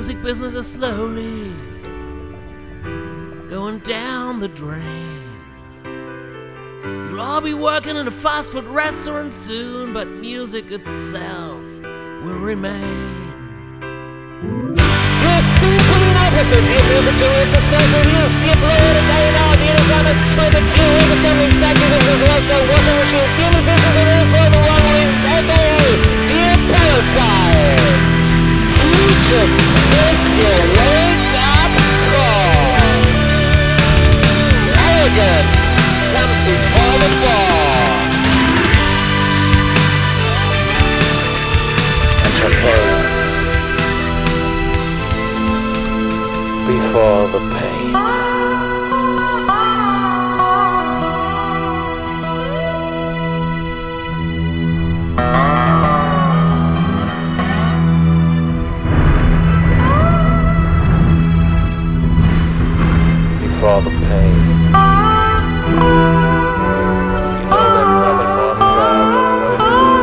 music business is slowly going down the drain. You'll all be working in a fast food restaurant soon, but music itself will remain. Before the pain. Before the pain. You know there's nothing more sad than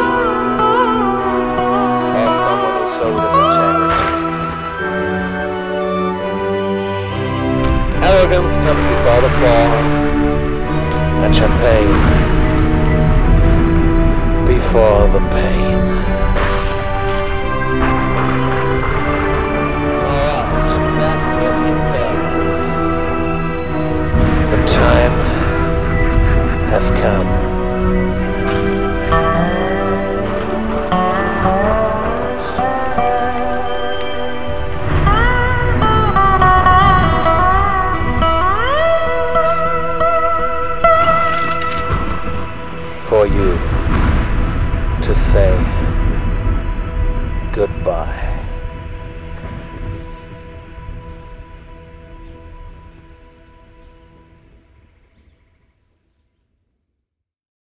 knowing or someone who sold his integrity. Arrogance comes before the fall, and champagne before the pain. The time has come. For you to say goodbye.